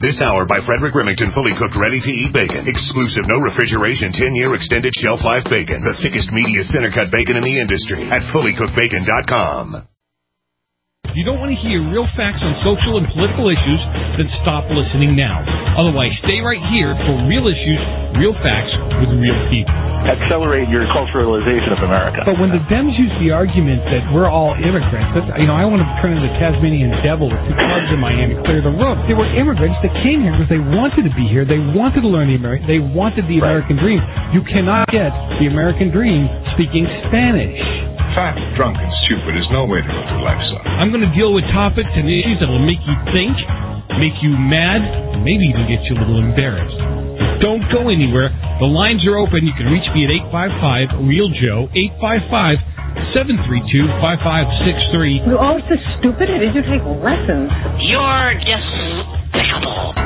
This hour by Frederick Remington, fully cooked, ready-to-eat bacon. Exclusive, no refrigeration, 10-year extended shelf life bacon. The thickest, meatiest center-cut bacon in the industry at fullycookedbacon.com. If you don't want to hear real facts on social and political issues, then stop listening now. Otherwise, stay right here for real issues, real facts with real people. Accelerate your culturalization of America. But when the Dems use the argument that we're all immigrants, I want to turn into the Tasmanian devil with two clubs in Miami, clear the room. They were immigrants that came here because they wanted to be here. They wanted to learn they wanted the American dream. You cannot get the American dream speaking Spanish. Fat, drunk, and stupid is no way to go through life, son. I'm going to deal with topics and issues that will make you think, make you mad, and maybe even get you a little embarrassed. Don't go anywhere. The lines are open. You can reach me at 855-REAL-JOE, 855-732-5563. You're always so stupid. How did you take lessons? You're despicable.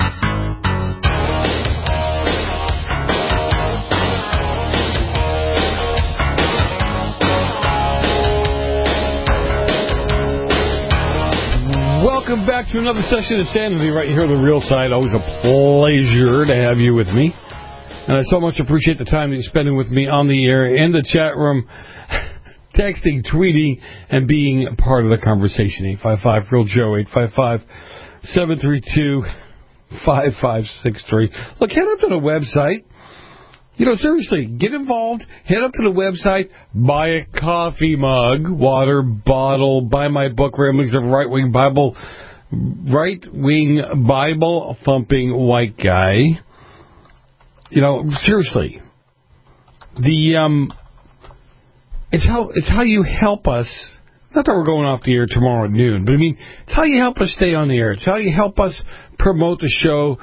Welcome back to another session of Sanity right here on the Real Side. Always a pleasure to have you with me. And I so much appreciate the time that you're spending with me on the air, in the chat room, texting, tweeting, and being part of the conversation. 855-REAL-JOE, 855-732-5563. Look, head up to the website. Seriously, get involved. Head up to the website, buy a coffee mug, water bottle, buy my book, Ramblings of a Right-Wing Bible-thumping white guy. Seriously. It's how you help us. Not that we're going off the air tomorrow at noon, but it's how you help us stay on the air. It's how you help us promote the show,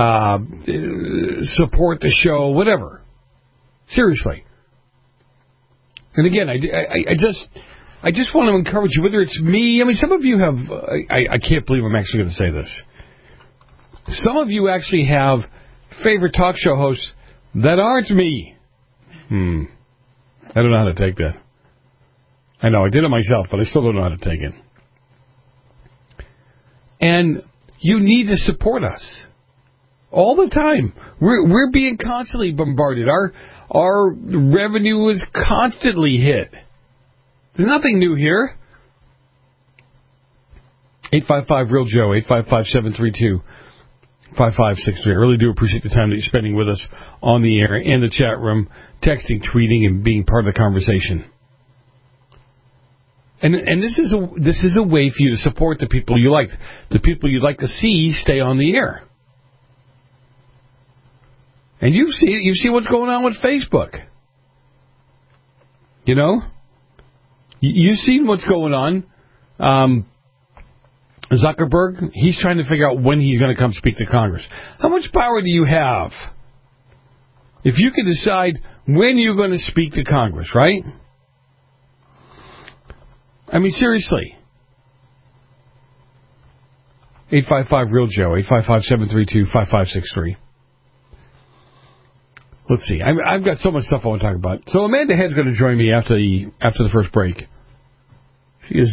support the show, whatever. Seriously. And again, I just want to encourage you, whether it's me, some of you have, I can't believe I'm actually going to say this. Some of you actually have favorite talk show hosts that aren't me. I don't know how to take that. I know, I did it myself, but I still don't know how to take it. And you need to support us. All the time. We're being constantly bombarded. Our revenue is constantly hit. There's nothing new here. 855-REAL-JOE, 855-732-5563. I really do appreciate the time that you're spending with us on the air, in the chat room, texting, tweeting, and being part of the conversation. And this is a way for you to support the people you like. The people you'd like to see stay on the air. And you see what's going on with Facebook. You've seen what's going on. Zuckerberg, he's trying to figure out when he's going to come speak to Congress. How much power do you have if you can decide when you're going to speak to Congress, right? Seriously. 855-REAL-JOE, 855-732-5563. Let's see. I've got so much stuff I want to talk about. So Amanda Head's going to join me after the first break. She is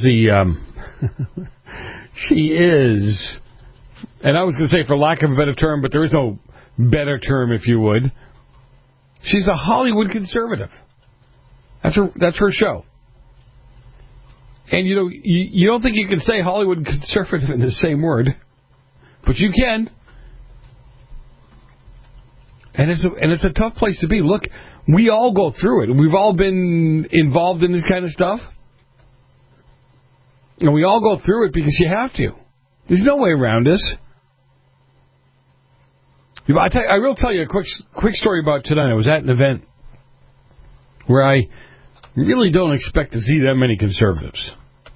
she is, and I was going to say for lack of a better term, but there is no better term, if you would. She's a Hollywood conservative. That's her show. And you don't think you can say Hollywood conservative in the same word, but you can. And it's a tough place to be. Look, we all go through it. We've all been involved in this kind of stuff. And we all go through it because you have to. There's no way around this. I will tell you a quick story about tonight. I was at an event where I really don't expect to see that many conservatives.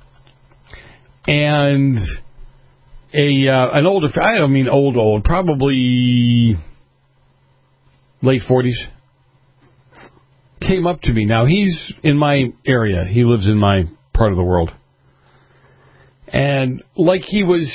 And an older, I don't mean old, probably late 40s, came up to me. Now, he's in my area. He lives in my part of the world. And like he was,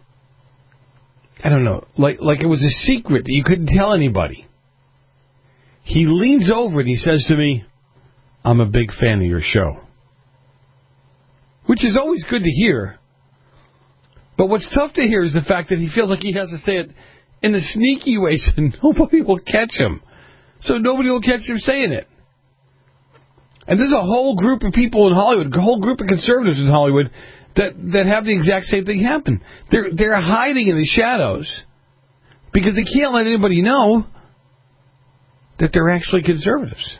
I don't know, like it was a secret that you couldn't tell anybody. He leans over and he says to me, "I'm a big fan of your show." Which is always good to hear. But what's tough to hear is the fact that he feels like he has to say it in a sneaky way so nobody will catch him. So nobody will catch him saying it. And there's a whole group of people in Hollywood, a whole group of conservatives in Hollywood that have the exact same thing happen. They're hiding in the shadows because they can't let anybody know that they're actually conservatives.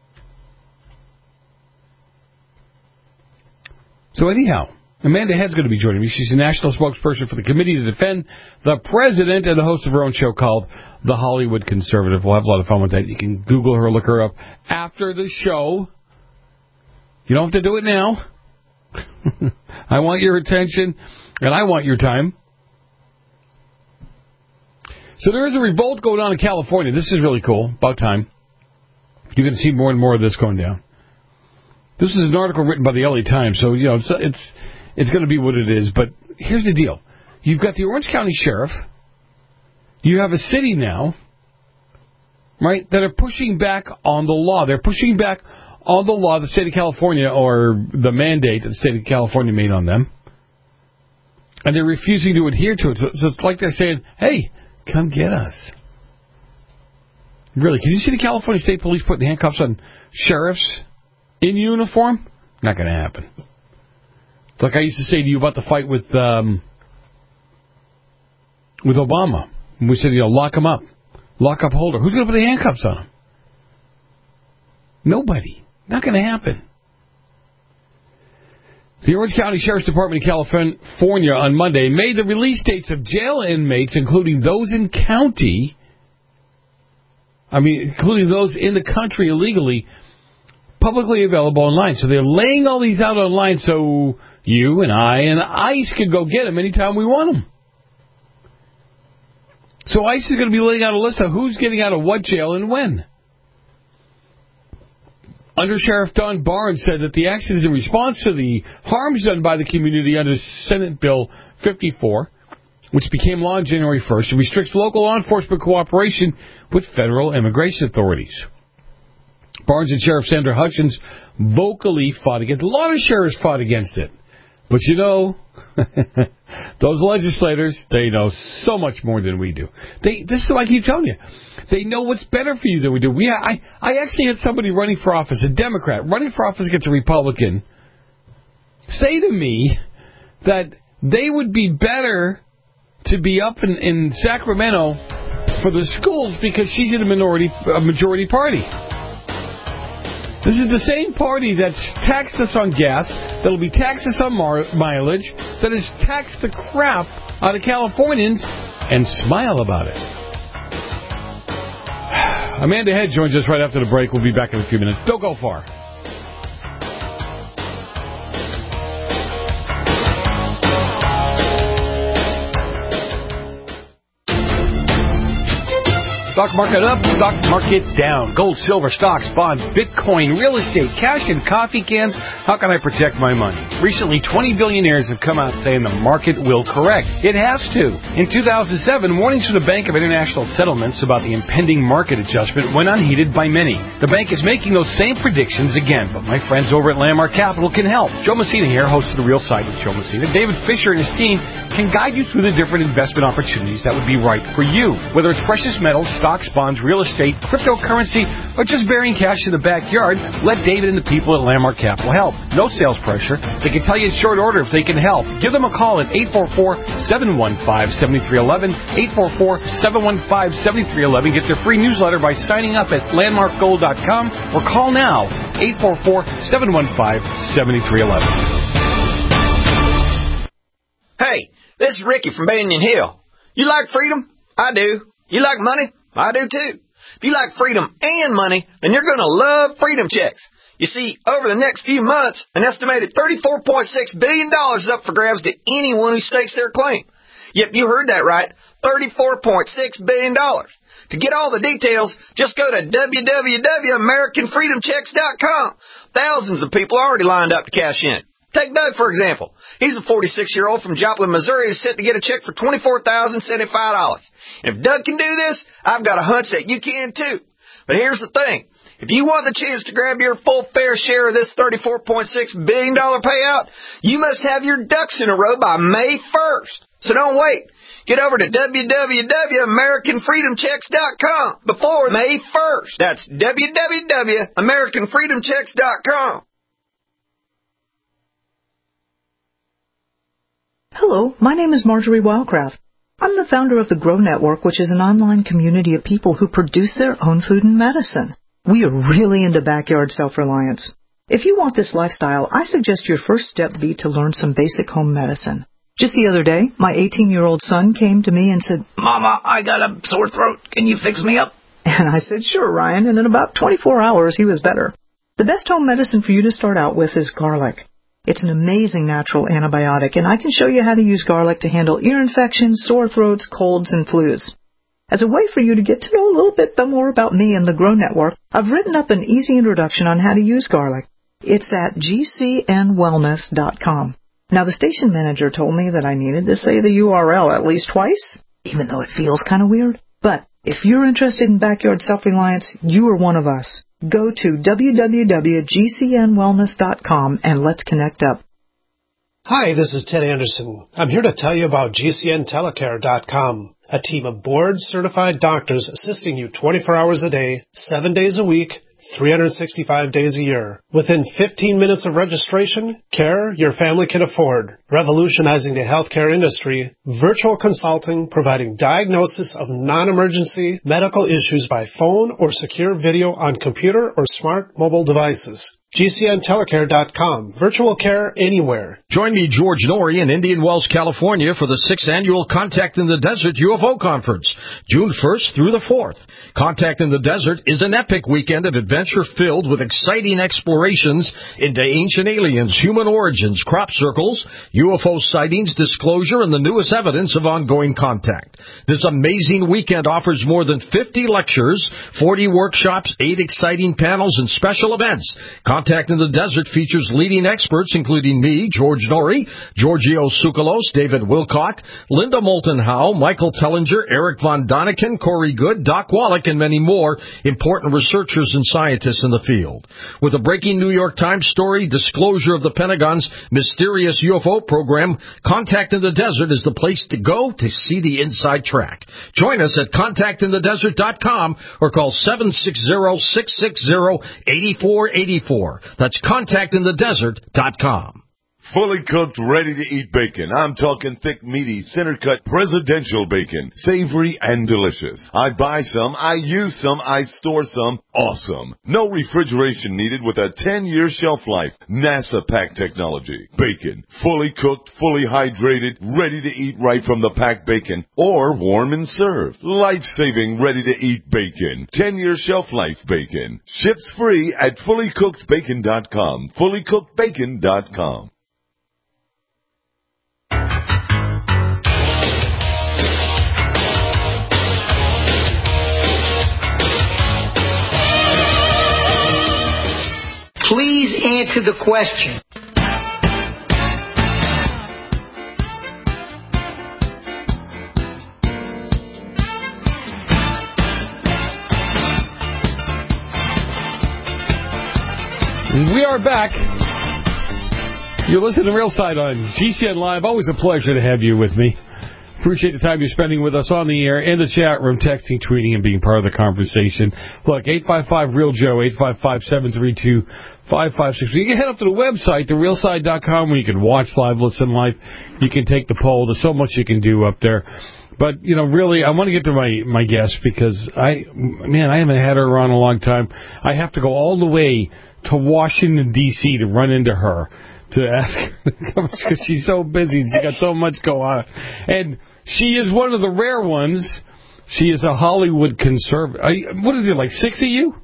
So anyhow, Amanda Head's going to be joining me. She's the national spokesperson for the Committee to Defend the President and the host of her own show called The Hollywood Conservative. We'll have a lot of fun with that. You can Google her, look her up after the show. You don't have to do it now. I want your attention, and I want your time. So there is a revolt going on in California. This is really cool. About time. You're going to see more and more of this going down. This is an article written by the LA Times, so you know it's going to be what it is. But here's the deal: you've got the Orange County Sheriff. You have a city now, right, that are pushing back on the law. They're pushing back on the law the state of California, or the mandate that the state of California made on them, and they're refusing to adhere to it. So it's like they're saying, "Hey, come get us." Really, can you see the California State Police putting handcuffs on sheriffs in uniform? Not going to happen. It's like I used to say to you about the fight with Obama. We said, lock him up. Lock up Holder. Who's going to put the handcuffs on him? Nobody. Not going to happen. The Orange County Sheriff's Department in California on Monday made the release dates of jail inmates, including those in the country illegally, publicly available online. So they're laying all these out online so you and I and ICE can go get them anytime we want them. So ICE is going to be laying out a list of who's getting out of what jail and when. Under Sheriff Don Barnes said that the action is in response to the harms done by the community under Senate Bill 54, which became law on January 1st and restricts local law enforcement cooperation with federal immigration authorities. Barnes and Sheriff Sandra Hutchins vocally fought against it. A lot of sheriffs fought against it. But those legislators, they know so much more than we do. This is what I keep telling you. They know what's better for you than we do. I actually had somebody running for office, a Democrat, running for office against a Republican, say to me that they would be better to be up in Sacramento for the schools because she's in a majority party. This is the same party that's taxed us on gas, that'll be taxed us on mileage, that has taxed the crap out of Californians, and smile about it. Amanda Head joins us right after the break. We'll be back in a few minutes. Don't go far. Stock market up, stock market down. Gold, silver, stocks, bonds, Bitcoin, real estate, cash, and coffee cans. How can I protect my money? Recently, 20 billionaires have come out saying the market will correct. It has to. In 2007, warnings from the Bank of International Settlements about the impending market adjustment went unheeded by many. The bank is making those same predictions again, but my friends over at Landmark Capital can help. Joe Messina here, host of The Real Side with Joe Messina. David Fisher and his team can guide you through the different investment opportunities that would be right for you. Whether it's precious metals, stocks, bonds, real estate, cryptocurrency, or just burying cash in the backyard, let David and the people at Landmark Capital help. No sales pressure. They can tell you in short order if they can help. Give them a call at 844-715-7311, 844-715-7311. Get their free newsletter by signing up at landmarkgold.com or call now, 844-715-7311. Hey, this is Ricky from Banyan Hill. You like freedom? I do. You like money? I do too. If you like freedom and money, then you're going to love Freedom Checks. You see, over the next few months, an estimated $34.6 billion is up for grabs to anyone who stakes their claim. Yep, you heard that right, $34.6 billion. To get all the details, just go to www.americanfreedomchecks.com. Thousands of people are already lined up to cash in. Take Doug, for example. He's a 46-year-old from Joplin, Missouri who's set to get a check for $24,075. And if Doug can do this, I've got a hunch that you can too. But here's the thing. If you want the chance to grab your full fair share of this $34.6 billion payout, you must have your ducks in a row by May 1st. So don't wait. Get over to www.AmericanFreedomChecks.com before May 1st. That's www.AmericanFreedomChecks.com. Hello, my name is Marjorie Wildcraft. I'm the founder of the Grow Network, which is an online community of people who produce their own food and medicine. We are really into backyard self-reliance. If you want this lifestyle, I suggest your first step be to learn some basic home medicine. Just the other day, my 18-year-old son came to me and said, "Mama, I got a sore throat. Can you fix me up?" And I said, "Sure, Ryan," and in about 24 hours, he was better. The best home medicine for you to start out with is garlic. It's an amazing natural antibiotic, and I can show you how to use garlic to handle ear infections, sore throats, colds, and flus. As a way for you to get to know a little bit more about me and the Grow Network, I've written up an easy introduction on how to use garlic. It's at gcnwellness.com. Now, the station manager told me that I needed to say the URL at least twice, even though it feels kind of weird. But if you're interested in backyard self-reliance, you are one of us. Go to www.gcnwellness.com and let's connect up. Hi, this is Ted Anderson. I'm here to tell you about GCNtelecare.com, a team of board-certified doctors assisting you 24 hours a day, 7 days a week, 365 days a year. Within 15 minutes of registration, care your family can afford. Revolutionizing the healthcare industry, virtual consulting providing diagnosis of non-emergency medical issues by phone or secure video on computer or smart mobile devices. GCNtelecare.com. Virtual care anywhere. Join me, George Norrie, in Indian Wells, California for the 6th Annual Contact in the Desert UFO Conference, June 1st through the 4th. Contact in the Desert is an epic weekend of adventure filled with exciting explorations into ancient aliens, human origins, crop circles, UFO sightings, disclosure, and the newest evidence of ongoing contact. This amazing weekend offers more than 50 lectures, 40 workshops, 8 exciting panels, and special events. Contact in the Desert features leading experts, including me, George Norrie, Giorgio Tsoukalos, David Wilcock, Linda Moulton Howe, Michael Tellinger, Eric Von Daniken, Corey Good, Doc Wallach, and many more important researchers and scientists in the field. With a breaking New York Times story, disclosure of the Pentagon's mysterious UFO program, Contact in the Desert is the place to go to see the inside track. Join us at contactinthedesert.com or call 760-660-8484. That's contactinthedesert.com. Fully cooked, ready-to-eat bacon. I'm talking thick, meaty, center-cut presidential bacon. Savory and delicious. I buy some, I use some, I store some. Awesome. No refrigeration needed with a 10-year shelf life. NASA pack technology. Bacon. Fully cooked, fully hydrated, ready to eat right from the packed bacon. Or warm and served. Life-saving, ready-to-eat bacon. 10-year shelf life bacon. Ships free at fullycookedbacon.com. Fullycookedbacon.com. Please answer the question. We are back. You're listening to Real Side on GCN Live. Always a pleasure to have you with me. Appreciate the time you're spending with us on the air, in the chat room, texting, tweeting, and being part of the conversation. Look, 855-REAL-JOE, 855-732-5563. You can head up to the website, therealside.com, where you can watch live, listen live. You can take the poll. There's so much you can do up there. But, you know, really, I want to get to my guest because, I haven't had her around a long time. I have to go all the way to Washington, D.C. to run into her, to ask her because she's so busy and she's got so much going on. And she is one of the rare ones. She is a Hollywood conservative. What is it, like 6 of you?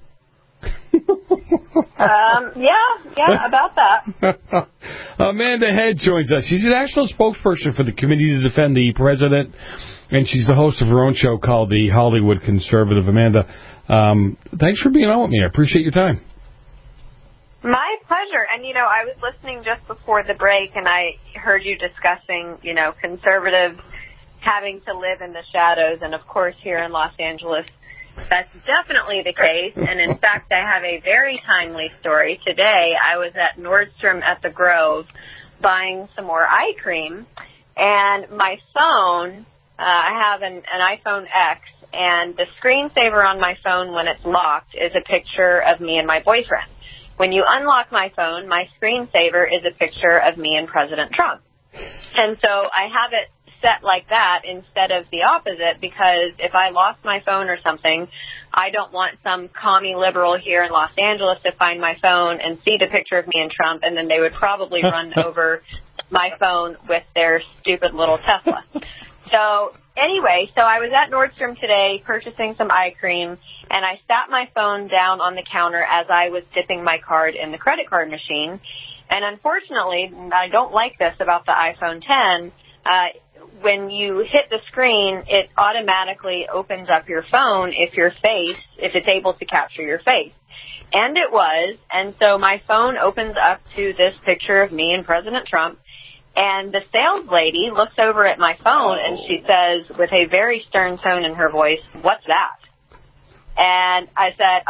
Yeah, about that. Amanda Head joins us. She's the national spokesperson for the Committee to Defend the President, and she's the host of her own show called The Hollywood Conservative. Amanda, thanks for being on with me. I appreciate your time. My pleasure. And, I was listening just before the break, and I heard you discussing, conservatives having to live in the shadows. And, of course, here in Los Angeles, That's definitely the case, and in fact, I have a very timely story. Today, I was at Nordstrom at the Grove buying some more eye cream, and my phone, I have an iPhone X, and the screensaver on my phone when it's locked is a picture of me and my boyfriend. When you unlock my phone, my screensaver is a picture of me and President Trump. And so I have it set like that instead of the opposite, because if I lost my phone or something, I don't want some commie liberal here in Los Angeles to find my phone and see the picture of me and Trump, and then they would probably run over my phone with their stupid little Tesla. So anyway, I was at Nordstrom today purchasing some eye cream, and I sat my phone down on the counter as I was dipping my card in the credit card machine. And unfortunately, I don't like this about the iPhone 10, when you hit the screen, it automatically opens up your phone if it's able to capture your face. And it was, and so my phone opens up to this picture of me and President Trump, and the sales lady looks over at my phone and she says with a very stern tone in her voice, "What's that?" And I said,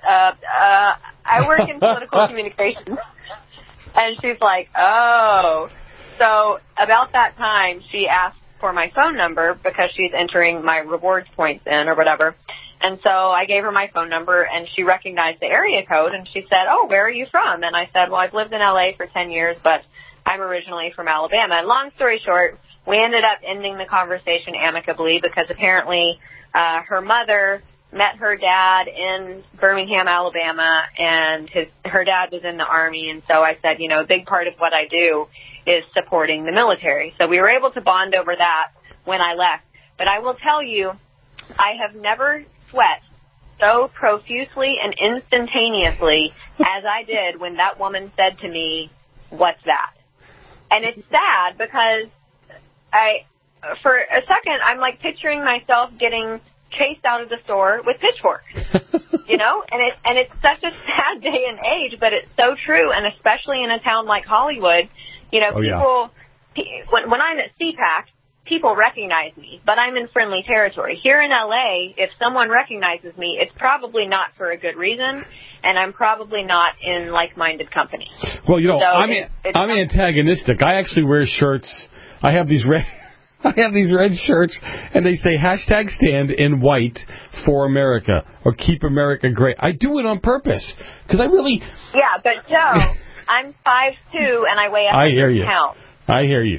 I work in political communications. And she's like, "Oh." So about that time, she asked for my phone number because she's entering my rewards points in or whatever. And so I gave her my phone number, and she recognized the area code, and she said, "Oh, where are you from?" And I said, "Well, I've lived in L.A. for 10 years, but I'm originally from Alabama." And long story short, we ended up ending the conversation amicably because apparently her mother met her dad in Birmingham, Alabama, and her dad was in the Army. And so I said, a big part of what I do is supporting the military. So we were able to bond over that when I left. But I will tell you, I have never sweat so profusely and instantaneously as I did when that woman said to me, "What's that?" And it's sad because for a second, I'm like picturing myself getting chased out of the store with pitchforks, and it's such a sad day and age, but it's so true. And especially in a town like Hollywood, people, when I'm at CPAC, people recognize me, but I'm in friendly territory. Here in LA, if someone recognizes me, it's probably not for a good reason, and I'm probably not in like-minded company. Well, I'm antagonistic. I actually wear shirts. I have these red shirts, and they say #stand in white for America or keep America great. I do it on purpose because I really. Yeah, but Joe, I'm 5'2" and I weigh 100 pounds. I hear you.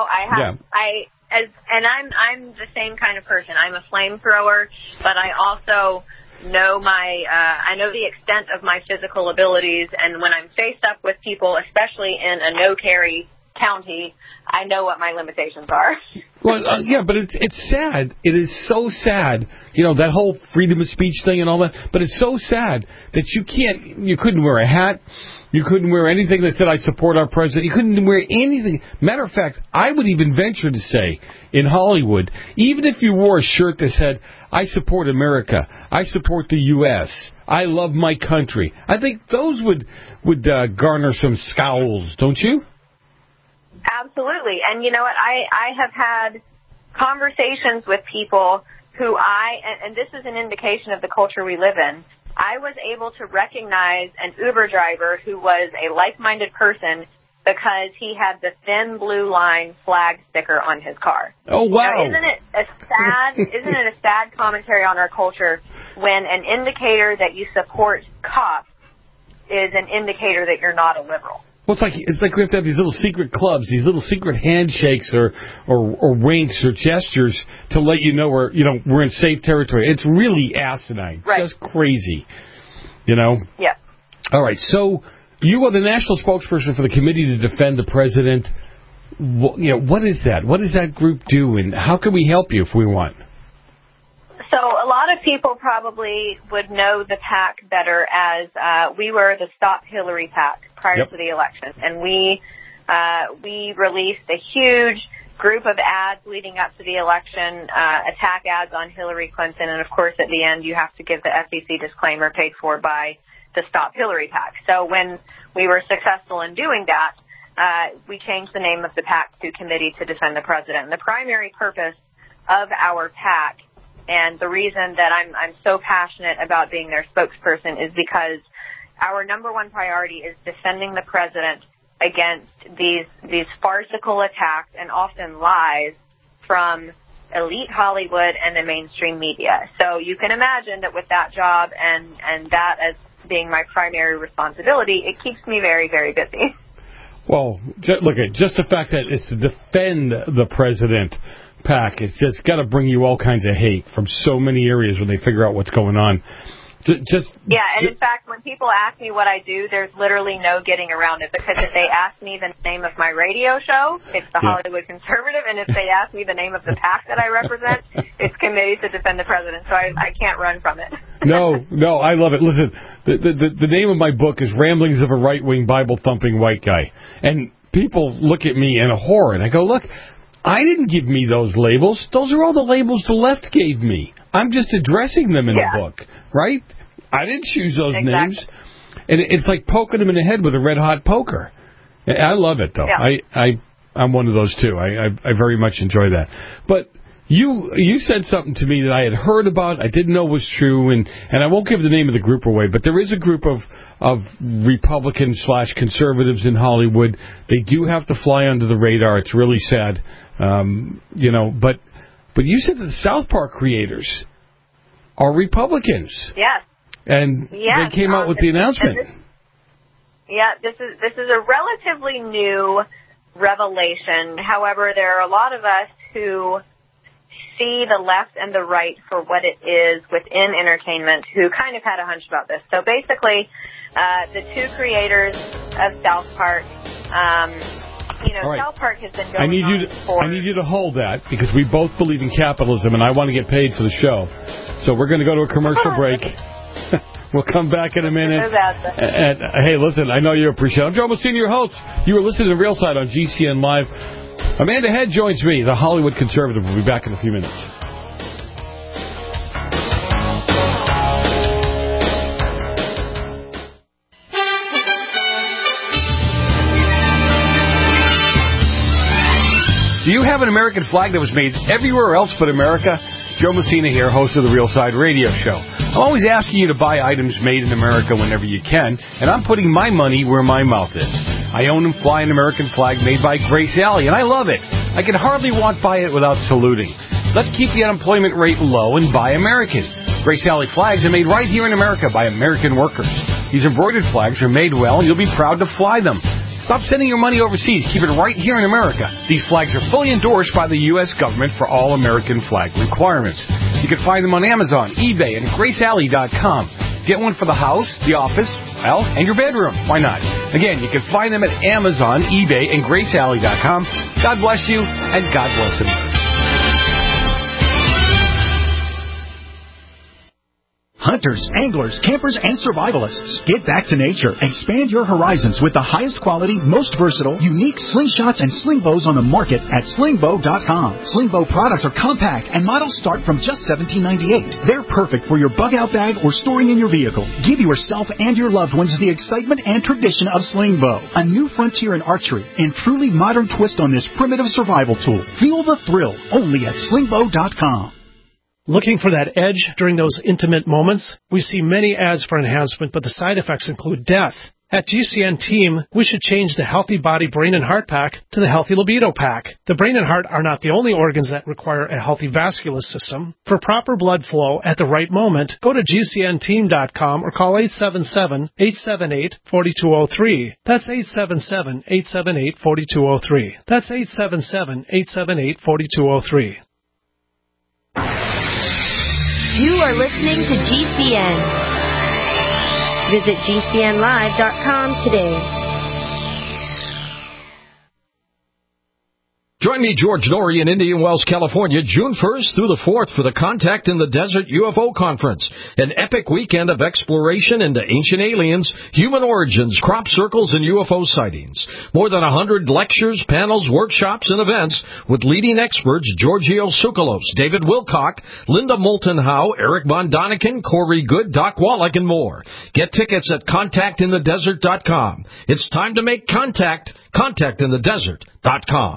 I'm the same kind of person. I'm a flamethrower, but I also know I know the extent of my physical abilities, and when I'm faced up with people, especially in a no-carry county, I know what my limitations are. Well, but it's sad. It is so sad, that whole freedom of speech thing and all that. But it's so sad that you couldn't wear a hat. You couldn't wear anything that said, "I support our president." You couldn't wear anything. Matter of fact, I would even venture to say, in Hollywood, even if you wore a shirt that said, "I support America. I support the U.S. I love my country," I think those would garner some scowls, don't you? Absolutely. And you know what? I have had conversations with people who and this is an indication of the culture we live in, I was able to recognize an Uber driver who was a like-minded person because he had the thin blue line flag sticker on his car. Oh, wow. Isn't it a sad commentary on our culture when an indicator that you support cops is an indicator that you're not a liberal? Well, it's like we have to have these little secret clubs, these little secret handshakes or winks or gestures to let you know we're in safe territory. It's really asinine, right. Just crazy, Yeah. All right, so you are the national spokesperson for the Committee to Defend the President. What is that? What does that group do, and how can we help you if we want? So a lot of people probably would know the PAC better as we were the Stop Hillary PAC prior to the election. And we released a huge group of ads leading up to the election, attack ads on Hillary Clinton. And, of course, at the end you have to give the SEC disclaimer paid for by the Stop Hillary PAC. So when we were successful in doing that, we changed the name of the PAC to Committee to Defend the President. And the primary purpose of our PAC And the reason that I'm so passionate about being their spokesperson is because our number one priority is defending the president against these farcical attacks and often lies from elite Hollywood and the mainstream media. So you can imagine that with that job and that as being my primary responsibility, it keeps me very, very busy. Well, look at just the fact that it's to defend the president, Pac. It's just got to bring you all kinds of hate from so many areas when they figure out what's going on. And in fact, when people ask me what I do, there's literally no getting around it, because if they ask me the name of my radio show, it's the Hollywood Conservative, and if they ask me the name of the PAC that I represent, it's Committee to Defend the President, so I can't run from it. No, I love it. Listen, the name of my book is Ramblings of a Right-Wing Bible-Thumping White Guy, and people look at me in horror, and I go, look, I didn't give me those labels. Those are all the labels the left gave me. I'm just addressing them in the book, right? I didn't choose those names. And it's like poking them in the head with a red-hot poker. I love it, though. Yeah. I'm one of those, too. I very much enjoy that. But you said something to me that I had heard about, I didn't know was true, and I won't give the name of the group away, but there is a group of Republicans/conservatives in Hollywood. They do have to fly under the radar. It's really sad. But you said that the South Park creators are Republicans. Yes. And they came out with the announcement. This is a relatively new revelation. However, there are a lot of us who see the left and the right for what it is within entertainment who kind of had a hunch about this. So basically, the two creators of South Park, South Park has been going on. I need you to hold that, because we both believe in capitalism, and I want to get paid for the show. So we're going to go to a commercial break. We'll come back in a minute. And hey, listen, I know you appreciate it. I'm Joe Messina, your host. You are listening to Real Side on GCN Live. Amanda Head joins me, the Hollywood Conservative. We'll be back in a few minutes. Do you have an American flag that was made everywhere else but America? Joe Messina here, host of the Real Side Radio Show. I'm always asking you to buy items made in America whenever you can, and I'm putting my money where my mouth is. I own and fly an American flag made by Grace Alley, and I love it. I can hardly walk by it without saluting. Let's keep the unemployment rate low and buy American. Grace Alley flags are made right here in America by American workers. These embroidered flags are made well, and you'll be proud to fly them. Stop sending your money overseas. Keep it right here in America. These flags are fully endorsed by the U.S. government for all American flag requirements. You can find them on Amazon, eBay, and GraceAlley.com. Get one for the house, the office, and your bedroom. Why not? Again, you can find them at Amazon, eBay, and GraceAlley.com. God bless you, and God bless America. Hunters, anglers, campers, and survivalists. Get back to nature. Expand your horizons with the highest quality, most versatile, unique slingshots and sling bows on the market at slingbow.com. Slingbow products are compact and models start from just $17.98. They're perfect for your bug out bag or storing in your vehicle. Give yourself and your loved ones the excitement and tradition of Slingbow, a new frontier in archery and truly modern twist on this primitive survival tool. Feel the thrill only at slingbow.com. Looking for that edge during those intimate moments? We see many ads for enhancement, but the side effects include death. At GCN Team, we should change the Healthy Body, Brain, and Heart Pack to the Healthy Libido Pack. The brain and heart are not the only organs that require a healthy vascular system. For proper blood flow at the right moment, go to GCNteam.com or call 877-878-4203. That's 877-878-4203. That's 877-878-4203. You are listening to GCN. Visit GCNlive.com today. Join me, George Norrie, in Indian Wells, California, June 1st through the 4th for the Contact in the Desert UFO Conference, an epic weekend of exploration into ancient aliens, human origins, crop circles, and UFO sightings. More than 100 lectures, panels, workshops, and events with leading experts Giorgio Tsoukalos, David Wilcock, Linda Moulton Howe, Eric Von Daniken, Corey Good, Doc Wallach, and more. Get tickets at contactinthedesert.com. It's time to make contact. Contactinthedesert.com.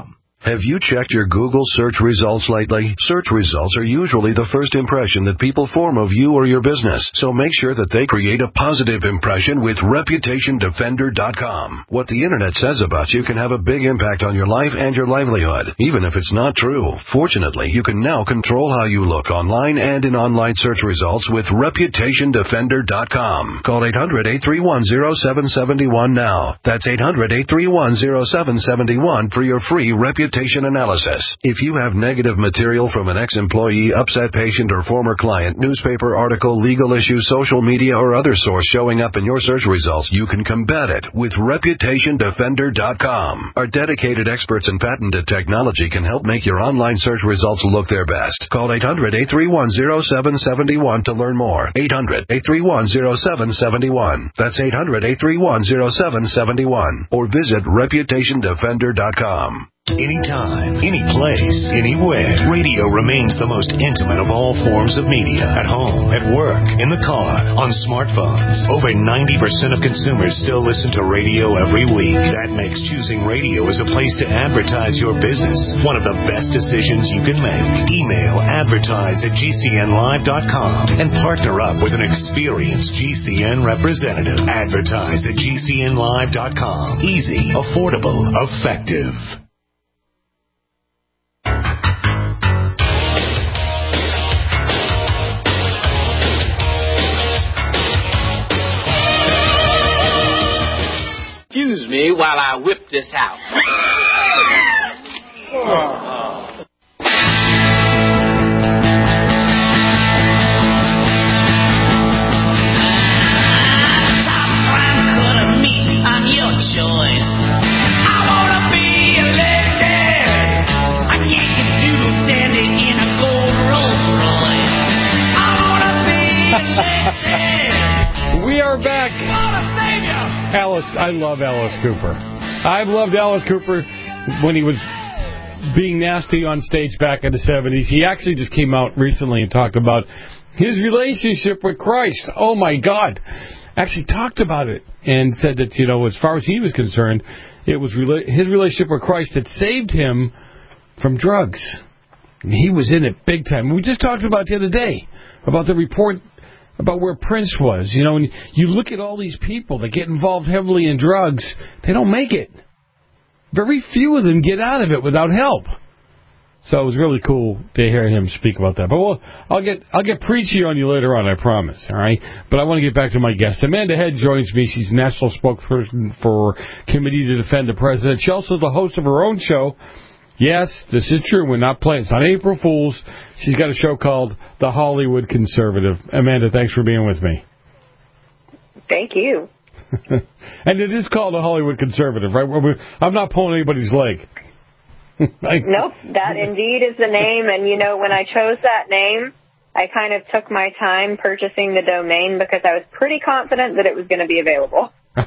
Have you checked your Google search results lately? Search results are usually the first impression that people form of you or your business, so make sure that they create a positive impression with ReputationDefender.com. What the Internet says about you can have a big impact on your life and your livelihood, even if it's not true. Fortunately, you can now control how you look online and in online search results with ReputationDefender.com. Call 800-831-0771 now. That's 800-831-0771 for your free reputation analysis. If you have negative material from an ex-employee, upset patient, or former client, newspaper article, legal issue, social media, or other source showing up in your search results, you can combat it with ReputationDefender.com. Our dedicated experts in patented technology can help make your online search results look their best. Call 800-831-0771 to learn more. 800-831-0771. That's 800-831-0771. Or visit ReputationDefender.com. Anytime, any place, anywhere. Radio remains the most intimate of all forms of media. At home, at work, in the car, on smartphones. Over 90% of consumers still listen to radio every week. That makes choosing radio as a place to advertise your business one of the best decisions you can make. Email advertise@gcnlive.com and partner up with an experienced GCN representative. Advertise at gcnlive.com. Easy, affordable, effective. Excuse me while I whip this out. Top line cut of meat, I'm your choice. I wanna be elected. I can't get doodle dandy in a gold Rolls Royce. I wanna be elected. We are back. Alice, I love Alice Cooper. I've loved Alice Cooper when he was being nasty on stage back in the 70s. He actually just came out recently and talked about his relationship with Christ. Oh, my God. Actually talked about it and said that, you know, as far as he was concerned, it was his relationship with Christ that saved him from drugs. He was in it big time. We just talked about the other day about the report about where Prince was. You know, and you look at all these people that get involved heavily in drugs, they don't make it. Very few of them get out of it without help. So it was really cool to hear him speak about that. But I'll get preachy on you later on, I promise. All right. But I want to get back to my guest. Amanda Head joins me. She's national spokesperson for Committee to Defend the President. She's also the host of her own show. Yes, this is true. We're not playing. It's on April Fool's. She's got a show called The Hollywood Conservative. Amanda, thanks for being with me. Thank you. And it is called The Hollywood Conservative, right? I'm not pulling anybody's leg. Nope, that indeed is the name. And, you know, when I chose that name, I kind of took my time purchasing the domain because I was pretty confident that it was going to be available.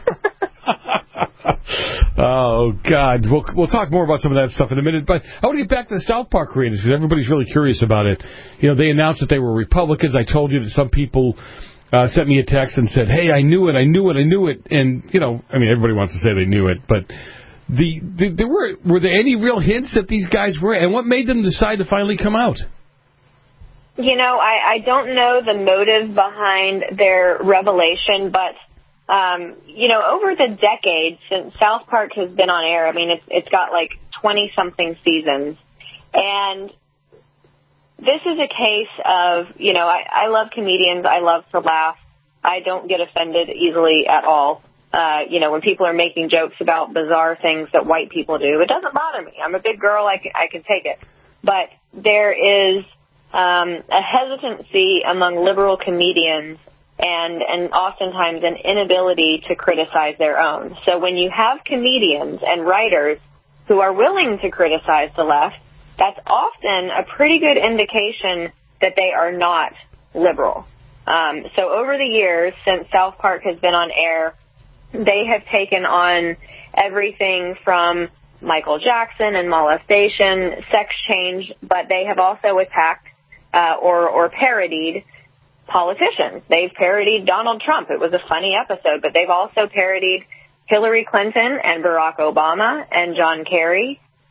Oh, God. We'll talk more about some of that stuff in a minute. But I want to get back to the South Park creators because everybody's really curious about it. You know, they announced that they were Republicans. I told you that some people sent me a text and said, hey, I knew it. And, you know, I mean, everybody wants to say they knew it. But were there any real hints that these guys were? And what made them decide to finally come out? You know, I don't know the motive behind their revelation, but you know, over the decades since South Park has been on air, I mean, it's got like 20-something seasons. And this is a case of, you know, I love comedians. I love to laugh. I don't get offended easily at all. You know, when people are making jokes about bizarre things that white people do, it doesn't bother me. I'm a big girl. I can take it. But there is a hesitancy among liberal comedians and oftentimes an inability to criticize their own. So when you have comedians and writers who are willing to criticize the left, that's often a pretty good indication that they are not liberal. So over the years, since South Park has been on air, they have taken on everything from Michael Jackson and molestation, sex change, but they have also attacked or parodied politicians. They've parodied Donald Trump. It was a funny episode, but they've also parodied Hillary Clinton and Barack Obama and John Kerry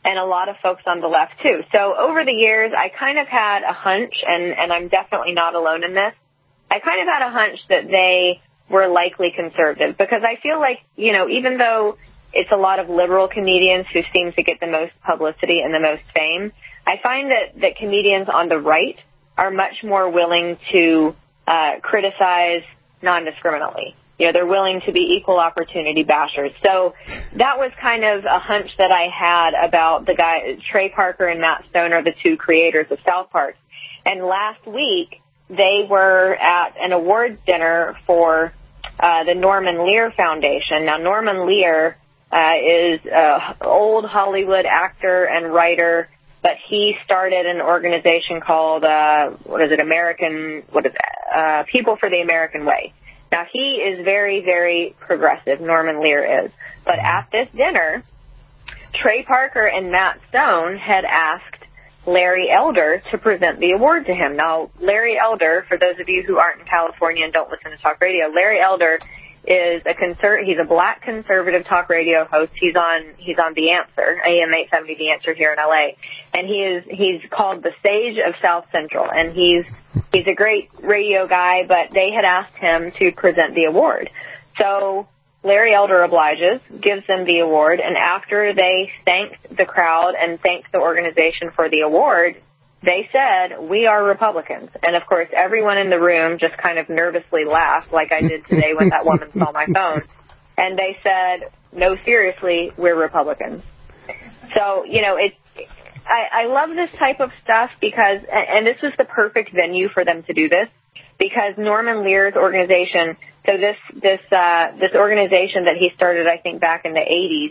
and a lot of folks on the left, too. So over the years, I kind of had a hunch, and I'm definitely not alone in this, I kind of had a hunch that they were likely conservative, because I feel like, even though it's a lot of liberal comedians who seem to get the most publicity and the most fame, I find that comedians on the right are much more willing to criticize non-discriminately. They're willing to be equal opportunity bashers. So that was kind of a hunch that I had about the guy, Trey Parker and Matt Stone are the two creators of South Park. And last week, they were at an awards dinner for the Norman Lear Foundation. Now, Norman Lear is an old Hollywood actor and writer, but he started an organization called, People for the American Way. Now, he is very, very progressive, Norman Lear is. But at this dinner, Trey Parker and Matt Stone had asked Larry Elder to present the award to him. Now, Larry Elder, for those of you who aren't in California and don't listen to talk radio, Larry Elder is he's a black conservative talk radio host. He's on The Answer, AM 870 The Answer here in LA. And he's called the Sage of South Central, and he's a great radio guy, but they had asked him to present the award. So Larry Elder obliges, gives them the award, and after they thanked the crowd and thanked the organization for the award, they said, "We are Republicans." And, of course, everyone in the room just kind of nervously laughed, like I did today when that woman saw my phone. And they said, "No, seriously, we're Republicans." So, I love this type of stuff because, and this was the perfect venue for them to do this, because Norman Lear's organization, so this organization that he started, I think, back in the 80s,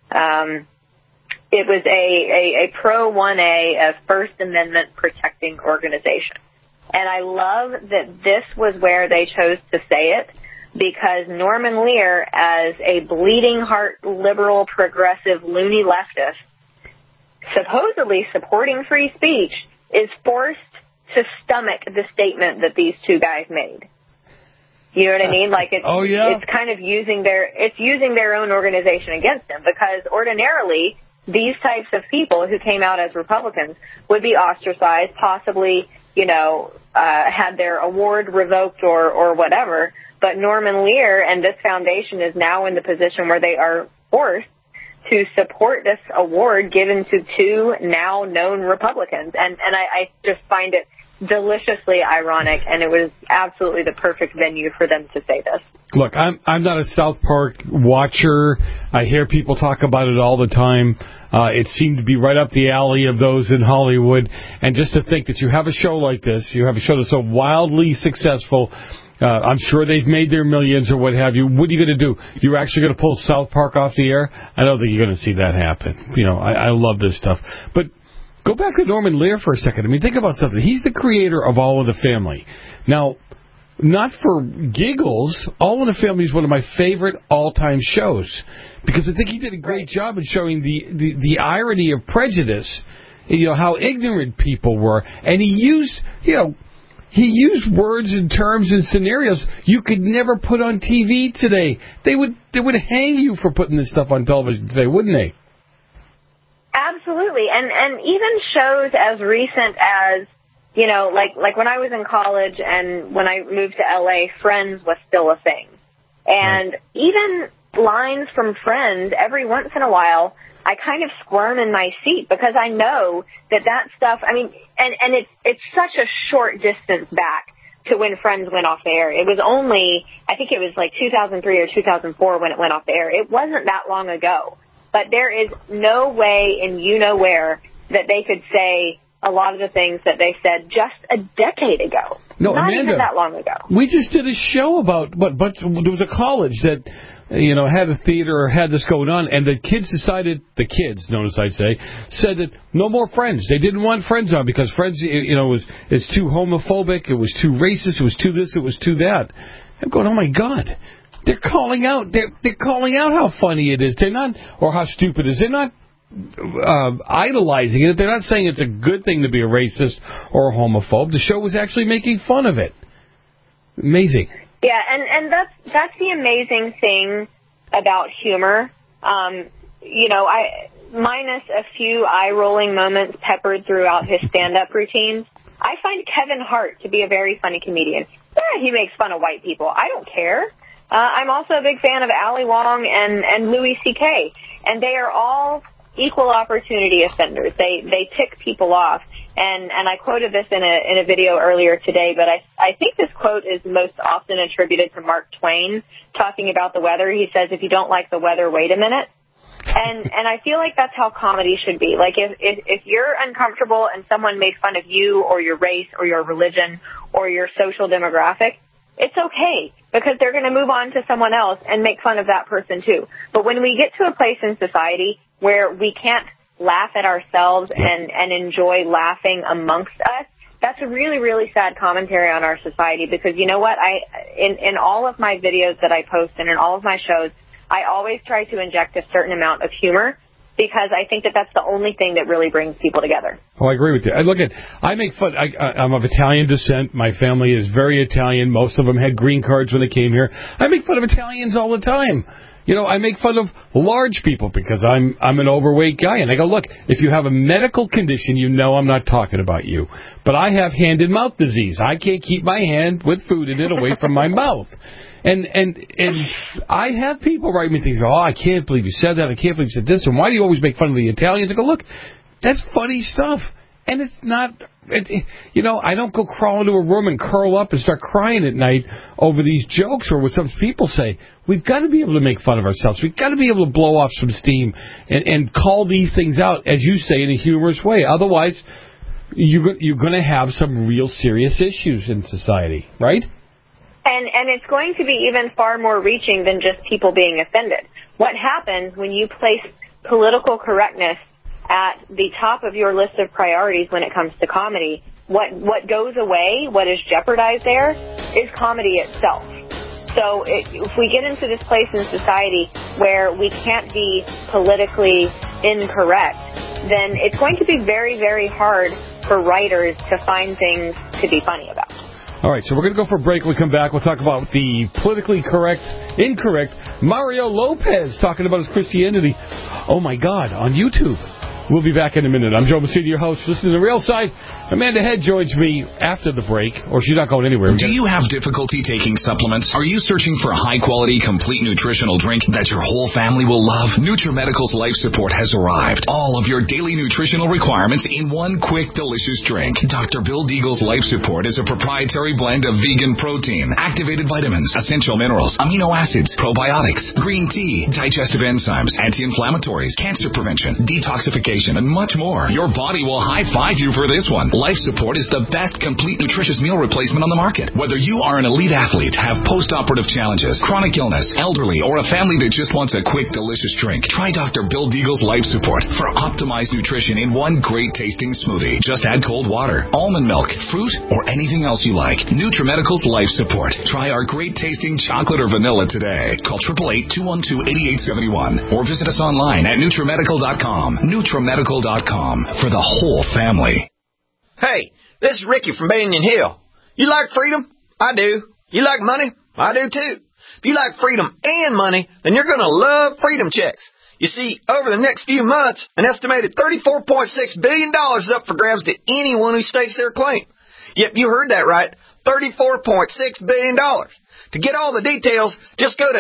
it was a pro-1A, a First Amendment protecting organization. And I love that this was where they chose to say it, because Norman Lear, as a bleeding heart liberal, progressive, loony leftist, supposedly supporting free speech, is forced to stomach the statement that these two guys made. You know what I mean? Like it's kind of using their own organization against them, because ordinarily these types of people who came out as Republicans would be ostracized, possibly, had their award revoked or whatever. But Norman Lear and this foundation is now in the position where they are forced to support this award given to two now known Republicans. And I just find it deliciously ironic, and it was absolutely the perfect venue for them to say this. Look, I'm not a South Park watcher. I hear people talk about it all the time. It seemed to be right up the alley of those in Hollywood. And just to think that you have a show like this, you have a show that's so wildly successful, I'm sure they've made their millions or what have you. What are you going to do? You're actually going to pull South Park off the air? I don't think you're going to see that happen. I love this stuff. But go back to Norman Lear for a second. I mean, think about something. He's the creator of All in the Family. Now, not for giggles, All in the Family is one of my favorite all-time shows, because I think he did a great job in showing the irony of prejudice, how ignorant people were. And he used words and terms and scenarios you could never put on TV today. They would hang you for putting this stuff on television today, wouldn't they? Absolutely. And even shows as recent as, like when I was in college and when I moved to LA, Friends was still a thing. And even lines from Friends, every once in a while, I kind of squirm in my seat, because I know that stuff, I mean, and it's such a short distance back to when Friends went off the air. It was only, I think it was like 2003 or 2004 when it went off the air. It wasn't that long ago. But there is no way in where that they could say a lot of the things that they said just a decade ago. No, Not Amanda, even that long ago. We just did a show about, there was a college that, had a theater or had this going on, and the kids decided, notice I say, said that no more Friends. They didn't want Friends on because Friends, is too homophobic, it was too racist, it was too this, it was too that. I'm going, oh my God. They're calling out. They're calling out how funny it is. They're not, or how stupid it is. They're not idolizing it. They're not saying it's a good thing to be a racist or a homophobe. The show was actually making fun of it. Amazing. Yeah, and that's the amazing thing about humor. minus a few eye-rolling moments peppered throughout his stand-up routines, I find Kevin Hart to be a very funny comedian. Yeah, he makes fun of white people. I don't care. I'm also a big fan of Ali Wong and Louis C.K., and they are all equal opportunity offenders. They tick people off. And I quoted this in a video earlier today, but I think this quote is most often attributed to Mark Twain talking about the weather. He says, if you don't like the weather, wait a minute. And I feel like that's how comedy should be. Like if you're uncomfortable and someone makes fun of you or your race or your religion or your social demographic, it's okay, because they're going to move on to someone else and make fun of that person too. But when we get to a place in society where we can't laugh at ourselves and enjoy laughing amongst us, that's a really, really sad commentary on our society. Because you know what? In all of my videos that I post and in all of my shows, I always try to inject a certain amount of humor, because I think that that's the only thing that really brings people together. Oh, I agree with you. I make fun. I'm of Italian descent. My family is very Italian. Most of them had green cards when they came here. I make fun of Italians all the time. You know, I make fun of large people because I'm an overweight guy. And I go, look, if you have a medical condition, you know I'm not talking about you. But I have hand and mouth disease. I can't keep my hand with food in it away from my mouth. And I have people write me things, oh, I can't believe you said that, I can't believe you said this, and why do you always make fun of the Italians? I go, look, that's funny stuff. And it's not, I don't go crawl into a room and curl up and start crying at night over these jokes or what some people say. We've got to be able to make fun of ourselves. We've got to be able to blow off some steam and call these things out, as you say, in a humorous way. Otherwise, you're going to have some real serious issues in society, right? And it's going to be even far more reaching than just people being offended. What happens when you place political correctness at the top of your list of priorities when it comes to comedy? What goes away, what is jeopardized there, is comedy itself. So if we get into this place in society where we can't be politically incorrect, then it's going to be very, very hard for writers to find things to be funny about. All right, so we're going to go for a break. We'll come back. We'll talk about the politically incorrect Mario Lopez talking about his Christianity. Oh, my God, on YouTube. We'll be back in a minute. I'm Joe Messina, your host. Listen to The Real Side. Amanda Head joins me after the break, or she's not going anywhere. Do you have difficulty taking supplements? Are you searching for a high-quality, complete nutritional drink that your whole family will love? NutriMedical's Life Support has arrived. All of your daily nutritional requirements in one quick, delicious drink. Dr. Bill Deagle's Life Support is a proprietary blend of vegan protein, activated vitamins, essential minerals, amino acids, probiotics, green tea, digestive enzymes, anti-inflammatories, cancer prevention, detoxification, and much more. Your body will high-five you for this one. Life Support is the best complete nutritious meal replacement on the market. Whether you are an elite athlete, have post-operative challenges, chronic illness, elderly, or a family that just wants a quick, delicious drink, try Dr. Bill Deagle's Life Support for optimized nutrition in one great tasting smoothie. Just add cold water, almond milk, fruit, or anything else you like. NutriMedical's Life Support. Try our great tasting chocolate or vanilla today. Call 888-212-8871 or visit us online at NutriMedical.com. NutriMedical.com for the whole family. Hey, this is Ricky from Banyan Hill. You like freedom? I do. You like money? I do too. If you like freedom and money, then you're going to love Freedom Checks. You see, over the next few months, an estimated $34.6 billion is up for grabs to anyone who stakes their claim. Yep, you heard that right. $34.6 billion. To get all the details, just go to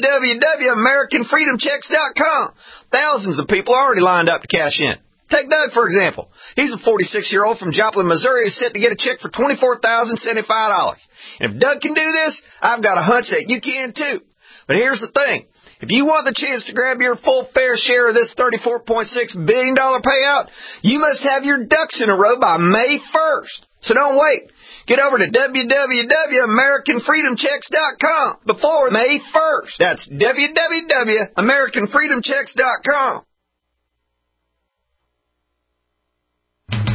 www.AmericanFreedomChecks.com. Thousands of people are already lined up to cash in. Take Doug, for example. He's a 46-year-old from Joplin, Missouri who's set to get a check for $24,075. And if Doug can do this, I've got a hunch that you can too. But here's the thing. If you want the chance to grab your full fair share of this $34.6 billion payout, you must have your ducks in a row by May 1st. So don't wait. Get over to www.AmericanFreedomChecks.com before May 1st. That's www.AmericanFreedomChecks.com.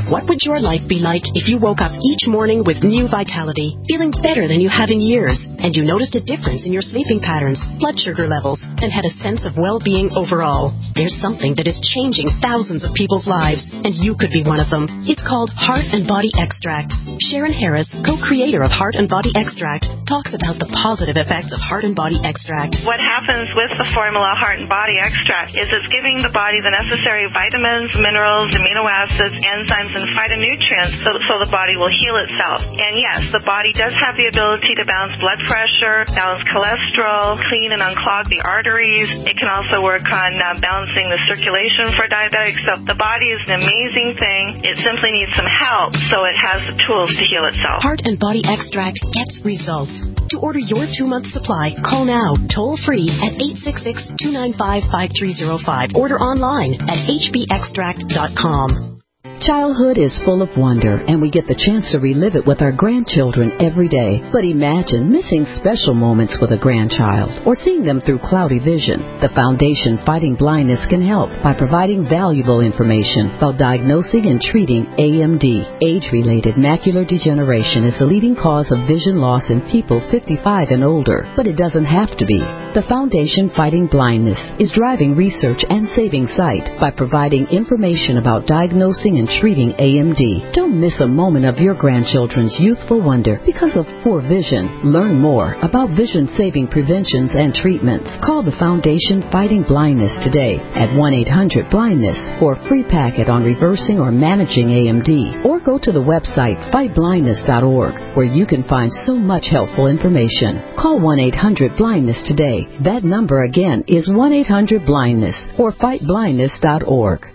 What would your life be like if you woke up each morning with new vitality, feeling better than you have in years, and you noticed a difference in your sleeping patterns, blood sugar levels, and had a sense of well-being overall? There's something that is changing thousands of people's lives, and you could be one of them. It's called Heart and Body Extract. Sharon Harris, co-creator of Heart and Body Extract, talks about the positive effects of Heart and Body Extract. What happens with the formula Heart and Body Extract is it's giving the body the necessary vitamins, minerals, amino acids, enzymes, and phytonutrients so the body will heal itself. And yes, the body does have the ability to balance blood pressure, balance cholesterol, clean and unclog the arteries. It can also work on balancing the circulation for diabetics. So the body is an amazing thing. It simply needs some help so it has the tools to heal itself. Heart and Body Extract gets results. To order your 2-month supply, call now, toll-free at 866-295-5305. Order online at hbextract.com. Childhood is full of wonder, and we get the chance to relive it with our grandchildren every day. But imagine missing special moments with a grandchild or seeing them through cloudy vision. The Foundation Fighting Blindness can help by providing valuable information about diagnosing and treating AMD. Age-related macular degeneration is the leading cause of vision loss in people 55 and older, but it doesn't have to be. The Foundation Fighting Blindness is driving research and saving sight by providing information about diagnosing and treating AMD. Don't miss a moment of your grandchildren's youthful wonder because of poor vision. Learn more about vision-saving preventions and treatments. Call the Foundation Fighting Blindness today at 1-800-BLINDNESS for a free packet on reversing or managing AMD. Or go to the website fightblindness.org where you can find so much helpful information. Call 1-800-BLINDNESS today. That number again is 1-800-BLINDNESS or fightblindness.org.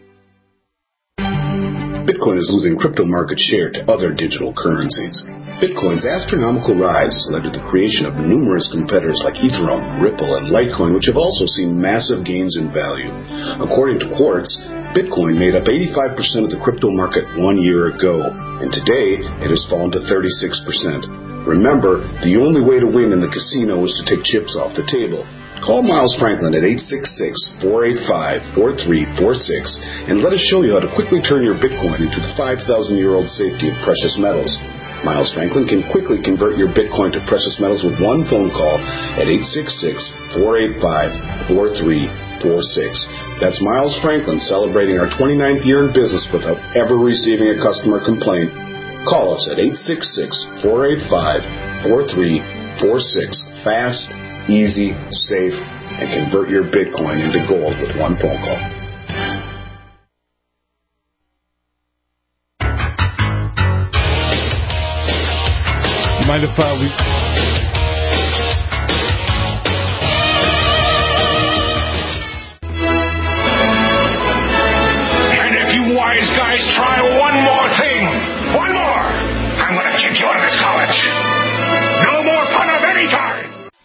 Bitcoin is losing crypto market share to other digital currencies. Bitcoin's astronomical rise has led to the creation of numerous competitors like Ethereum, Ripple, and Litecoin, which have also seen massive gains in value. According to Quartz, Bitcoin made up 85% of the crypto market 1 year ago, and today it has fallen to 36%. Remember, the only way to win in the casino is to take chips off the table. Call Miles Franklin at 866-485-4346 and let us show you how to quickly turn your Bitcoin into the 5,000-year-old safety of precious metals. Miles Franklin can quickly convert your Bitcoin to precious metals with one phone call at 866-485-4346. That's Miles Franklin celebrating our 29th year in business without ever receiving a customer complaint. Call us at 866-485-4346. Fast, easy, safe, and convert your Bitcoin into gold with one phone call. Mind if we... And if you wise guys try one more thing, one more, I'm going to kick you out of this college. No more fun of any kind.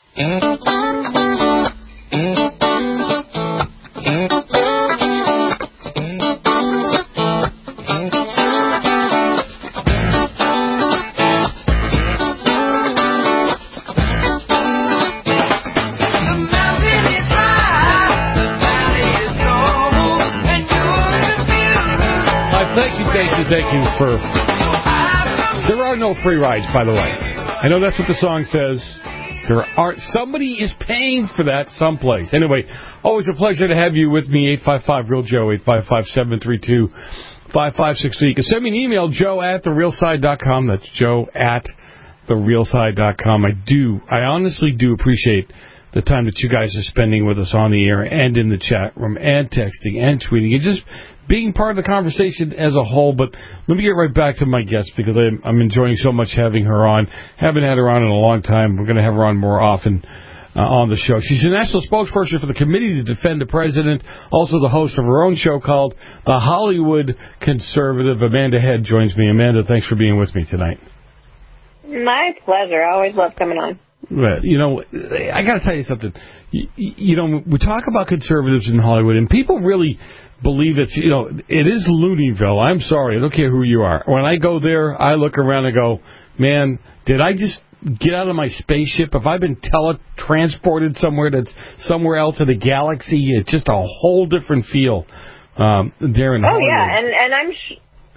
Thank you for... There are no free rides, by the way. I know that's what the song says. There aren't. Somebody is paying for that someplace. Anyway, always a pleasure to have you with me. 855-REAL-JOE, 855-732-5563. You can send me an email, joe@therealside.com. That's joe@therealside.com. I honestly do appreciate the time that you guys are spending with us on the air and in the chat room and texting and tweeting and just being part of the conversation as a whole. But let me get right back to my guest because I'm enjoying so much having her on. Haven't had her on in a long time. We're going to have her on more often on the show. She's the national spokesperson for the Committee to Defend the President, also the host of her own show called The Hollywood Conservative. Amanda Head joins me. Amanda, thanks for being with me tonight. My pleasure. I always love coming on. Well, you know, I got to tell you something. You know, we talk about conservatives in Hollywood, and people really believe it's, you know, it is Looneyville. I'm sorry. I don't care who you are. When I go there, I look around and go, man, did I just get out of my spaceship? Have I been teletransported somewhere that's somewhere else in the galaxy? It's just a whole different feel there in Hollywood. Oh, yeah, and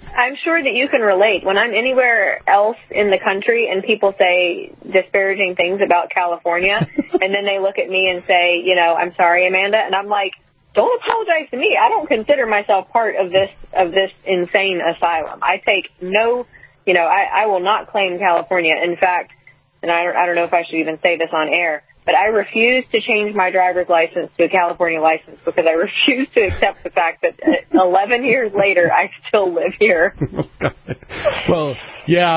I'm sure that you can relate. When I'm anywhere else in the country and people say disparaging things about California, and then they look at me and say, you know, I'm sorry, Amanda, and I'm like, don't apologize to me. I don't consider myself part of this insane asylum. I take no, you know, I will not claim California. In fact, and I don't know if I should even say this on air, but I refuse to change my driver's license to a California license because I refuse to accept the fact that 11 years later I still live here. Well, yeah,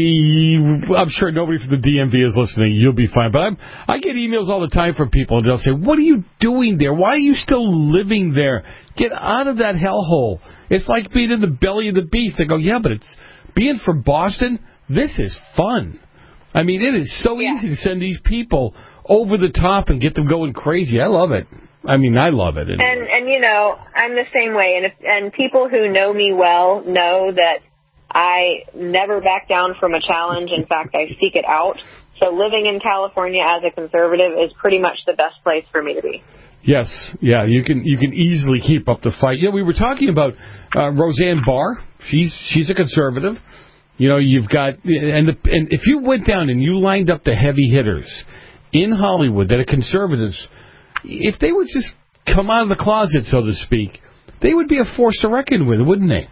I'm sure nobody from the DMV is listening. You'll be fine. But I get emails all the time from people, and they'll say, what are you doing there? Why are you still living there? Get out of that hellhole. It's like being in the belly of the beast. They go, yeah, but it's being from Boston, this is fun. I mean, it is so easy to send these people over the top and get them going crazy. I love it. I mean, I love it. Anyway. And you know, I'm the same way. And people who know me well know that I never back down from a challenge. In fact, I seek it out. So living in California as a conservative is pretty much the best place for me to be. Yes, yeah, you can easily keep up the fight. Yeah, we were talking about Roseanne Barr. She's a conservative. You know, you've got and if you went down and you lined up the heavy hitters in Hollywood that are conservatives, if they would just come out of the closet, so to speak, they would be a force to reckon with, wouldn't they?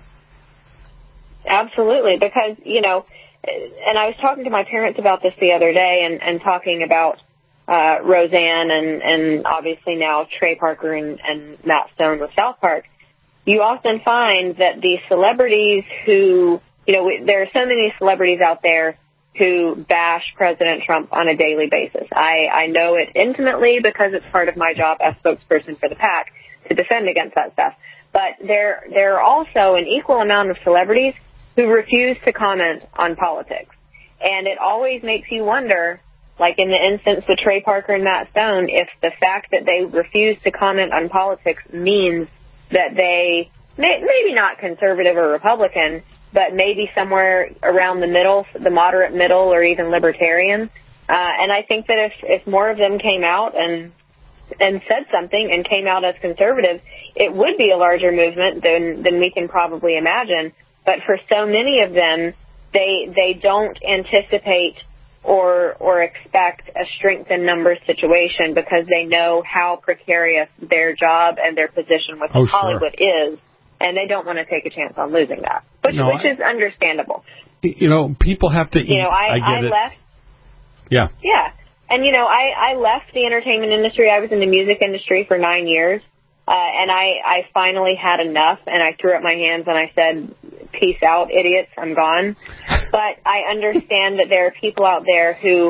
Absolutely, because, you know, and I was talking to my parents about this the other day and talking about Roseanne and obviously now Trey Parker and Matt Stone with South Park. You often find that the celebrities who, you know, there are so many celebrities out there who bash President Trump on a daily basis. I know it intimately because it's part of my job as spokesperson for the PAC to defend against that stuff. But there are also an equal amount of celebrities who refuse to comment on politics. And it always makes you wonder, like in the instance with Trey Parker and Matt Stone, if the fact that they refuse to comment on politics means that they, maybe not conservative or Republican, but maybe somewhere around the middle, the moderate middle, or even libertarian. And I think that if more of them came out and said something and came out as conservative, it would be a larger movement than we can probably imagine. But for so many of them, they don't anticipate or expect a strength in numbers situation because they know how precarious their job and their position with Hollywood is. And they don't want to take a chance on losing that, which is understandable. You know, people have to eat. You know, I left. Yeah. Yeah. And, you know, I left the entertainment industry. I was in the music industry for 9 years. And I finally had enough, and I threw up my hands and I said, peace out, idiots, I'm gone. But I understand that there are people out there who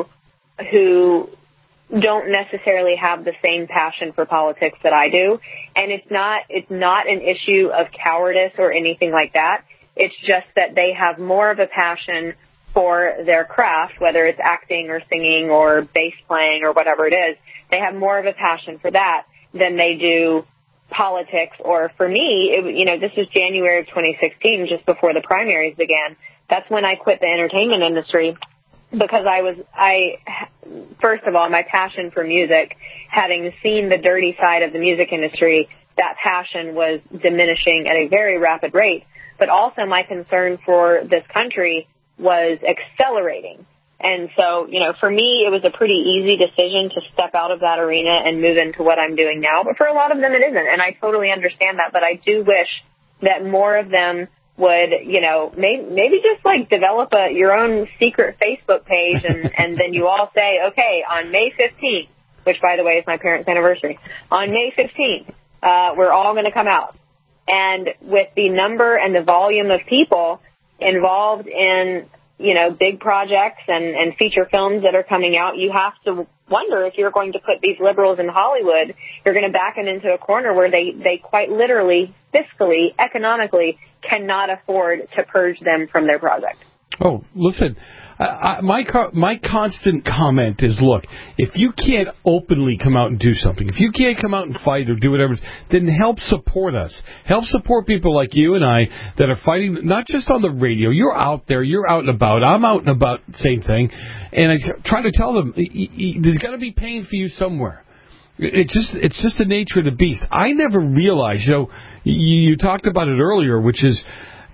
don't necessarily have the same passion for politics that I do. And it's not an issue of cowardice or anything like that. It's just that they have more of a passion for their craft, whether it's acting or singing or bass playing or whatever it is. They have more of a passion for that than they do politics. Or for me, this was January of 2016, just before the primaries began. That's when I quit the entertainment industry. Because first of all, my passion for music, having seen the dirty side of the music industry, that passion was diminishing at a very rapid rate. But also my concern for this country was accelerating. And so, you know, for me, it was a pretty easy decision to step out of that arena and move into what I'm doing now. But for a lot of them, it isn't. And I totally understand that. But I do wish that more of them would, you know, maybe just like develop your own secret Facebook page and then you all say, okay, on May 15th, which by the way is my parents' anniversary, on May 15th, we're all going to come out. And with the number and the volume of people involved in, you know, big projects and feature films that are coming out, you have to wonder if you're going to put these liberals in Hollywood, you're going to back them into a corner where they quite literally, fiscally, economically, cannot afford to purge them from their project. Oh, listen, my constant comment is, look, if you can't openly come out and do something, if you can't come out and fight or do whatever, then help support us. Help support people like you and I that are fighting, not just on the radio. You're out there. You're out and about. I'm out and about, same thing. And I try to tell them, there's got to be pain for you somewhere. It's just the nature of the beast. I never realized, you talked about it earlier, which is,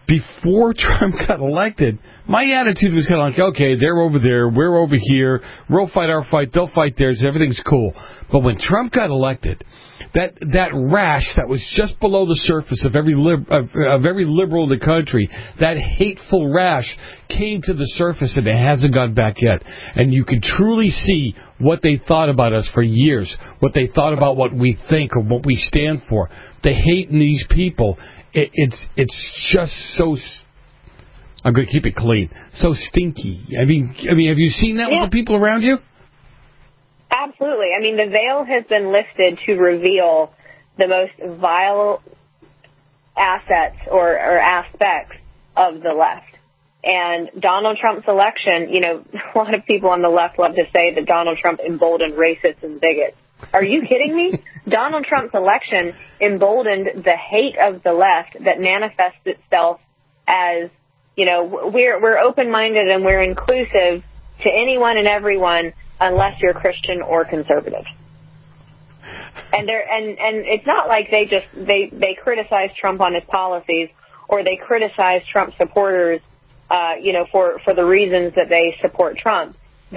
before Trump got elected, my attitude was kind of like, okay, they're over there, we're over here, we'll fight our fight, they'll fight theirs, everything's cool. But when Trump got elected, that rash that was just below the surface of every liberal in the country, that hateful rash came to the surface, and it hasn't gone back yet. And you can truly see what they thought about us for years, what they thought about what we think or what we stand for. The hate in these people, it's just so... I'm going to keep it clean. So stinky. I mean, have you seen that with the people around you? Absolutely. I mean, the veil has been lifted to reveal the most vile assets or aspects of the left. And Donald Trump's election, you know, a lot of people on the left love to say that Donald Trump emboldened racists and bigots. Are you kidding me? Donald Trump's election emboldened the hate of the left that manifests itself as, you know, we're open-minded and we're inclusive to anyone and everyone unless you're Christian or conservative. And it's not like they criticize Trump on his policies or they criticize Trump supporters, you know, for the reasons that they support Trump.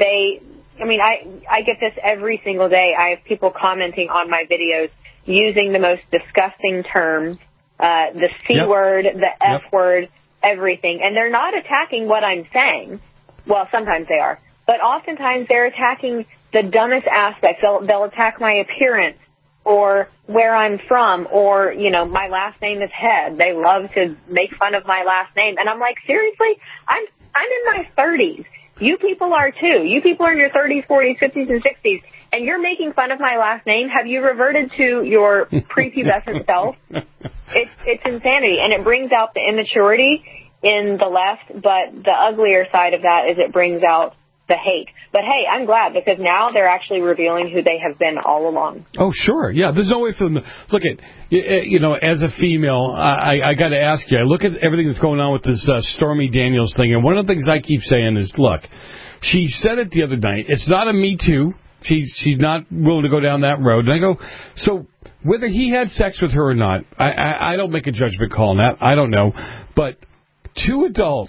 I get this every single day. I have people commenting on my videos using the most disgusting terms, the C word, the F word, everything. And they're not attacking what I'm saying. Well, sometimes they are. But oftentimes they're attacking the dumbest aspects. They'll attack my appearance or where I'm from or, you know, my last name is Head. They love to make fun of my last name. And I'm like, seriously? I'm in my 30s. You people are too. You people are in your 30s, 40s, 50s, and 60s. And you're making fun of my last name. Have you reverted to your prepubescent self? It's insanity. And it brings out the immaturity in the left. But the uglier side of that is it brings out the hate. But hey, I'm glad because now they're actually revealing who they have been all along. Oh, sure. Yeah, there's no way for them to... Look at, you know, as a female, I got to ask you, I look at everything that's going on with this Stormy Daniels thing, and one of the things I keep saying is, look, she said it the other night, it's not a Me Too. She's not willing to go down that road. And I go, so whether he had sex with her or not, I don't make a judgment call on that. I don't know. But two adults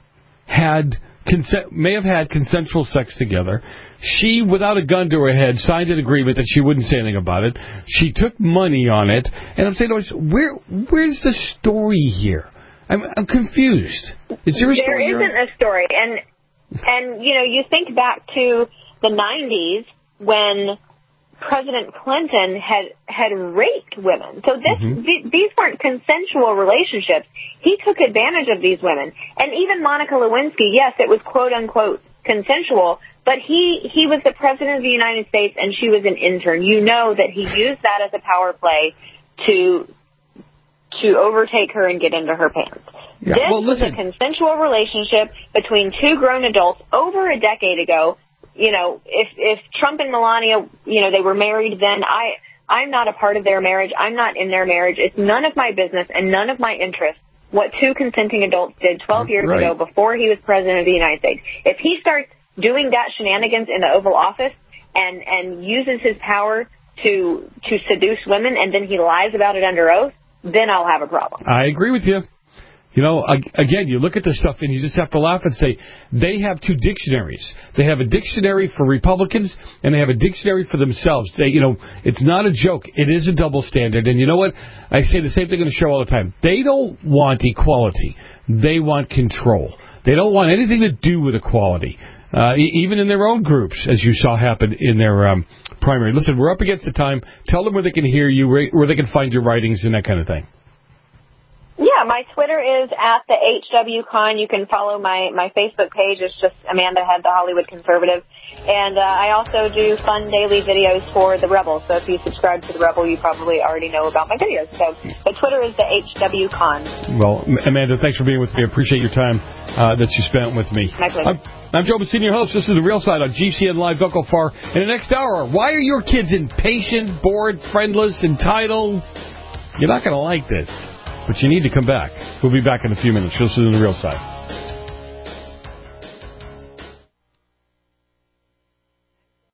may have had consensual sex together. She, without a gun to her head, signed an agreement that she wouldn't say anything about it. She took money on it. And I'm saying to myself, where's the story here? I'm confused. Is there a story here? There isn't a story. And you know, you think back to the 90s when President Clinton had raped women. So these weren't consensual relationships. He took advantage of these women. And even Monica Lewinsky, yes, it was quote-unquote consensual, but he was the president of the United States and she was an intern. You know that he used that as a power play to overtake her and get into her pants. Yeah. This was a consensual relationship between two grown adults over a decade ago. You know, if Trump and Melania, you know, they were married then, I'm not a part of their marriage. I'm not in their marriage. It's none of my business and none of my interest what two consenting adults did 12 years ago before he was president of the United States. If he starts doing that shenanigans in the Oval Office and uses his power to seduce women and then he lies about it under oath, then I'll have a problem. I agree with you. You know, again, you look at this stuff and you just have to laugh and say, they have two dictionaries. They have a dictionary for Republicans and they have a dictionary for themselves. You know, it's not a joke. It is a double standard. And you know what? I say the same thing on the show all the time. They don't want equality. They want control. They don't want anything to do with equality. Even in their own groups, as you saw happen in their primary. Listen, we're up against the time. Tell them where they can hear you, where they can find your writings and that kind of thing. Yeah, my Twitter is at the HWCon. You can follow my Facebook page. It's just Amanda Head, the Hollywood Conservative. And I also do fun daily videos for The Rebel. So if you subscribe to The Rebel, you probably already know about my videos. So the Twitter is the HWCon. Well, Amanda, thanks for being with me. I appreciate your time that you spent with me. My pleasure. I'm Joe Bassini, your host. This is The Real Side on GCN Live. Don't go far. In the next hour, why are your kids impatient, bored, friendless, entitled? You're not going to like this. But you need to come back. We'll be back in a few minutes. You'll see The Real Side.